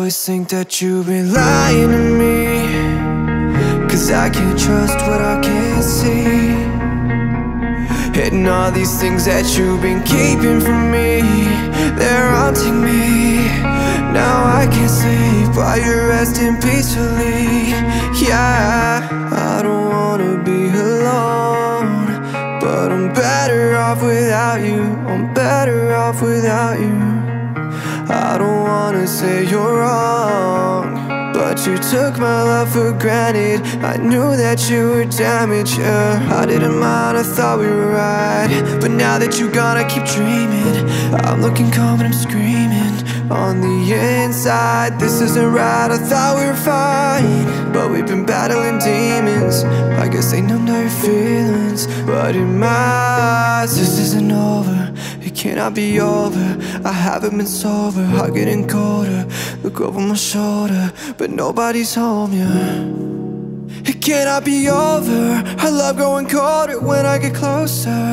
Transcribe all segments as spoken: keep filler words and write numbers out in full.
always think that you've been lying to me, 'cause I can't trust what I can't see. And all these things that you've been keeping from me, they're haunting me. Now I can't sleep while you're resting peacefully. Yeah, I don't wanna be alone, but I'm better off without you. I'm better off without you. I don't wanna say you're wrong, but you took my love for granted. I knew that you were damaged, yeah. I didn't mind, I thought we were right, but now that you're gone I keep dreaming. I'm looking calm and I'm screaming on the inside. This isn't right, I thought we were fine, but we've been battling demons. I guess they numbed all your feelings, but in my eyes this isn't over. It cannot be over. I haven't been sober, hot getting colder. Look over my shoulder, but nobody's home yet. It cannot be over. I love going colder when I get closer.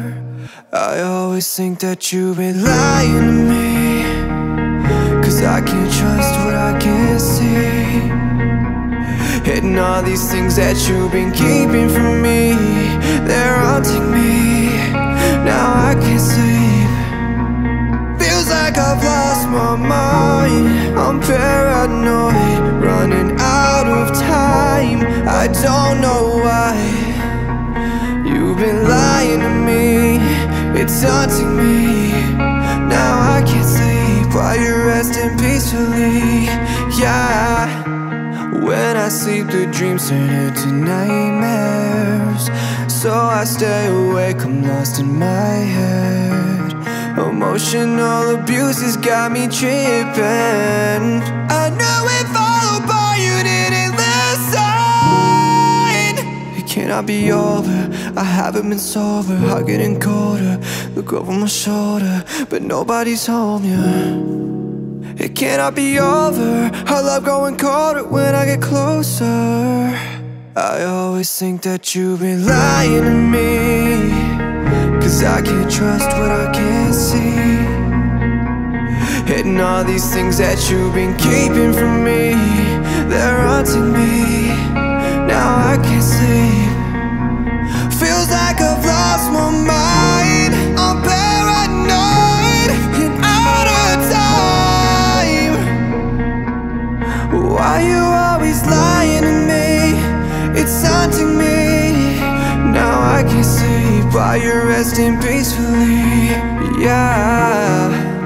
I always think that you've been lying to me, 'cause I can't trust what I can't see. And all these things that you've been keeping from me, they're haunting me. Now I can't sleep. Feels like I've lost my mind. I'm paranoid, running out of time. I don't know why you've been lying to me. It's haunting me. Now I can't sleep while you're resting peacefully. Yeah, when I sleep the dreams turn into nightmares, so I stay awake, I'm lost in my head. Emotional abuse has got me tripping. I knew it followed, but you didn't listen. It cannot be over. I haven't been sober, hot getting colder. Look over my shoulder, but nobody's home yet. It cannot be over. I love going colder when I get closer. I always think that you've been lying to me, 'cause I can't trust what I can't see. And all these things that you've been keeping from me, they're haunting me. Now I can't sleep. Feels like I've lost my mind. I'm paranoid and out of time. Why you always lying to me? It's haunting me. Now I can't sleep while you're resting peacefully. Yeah.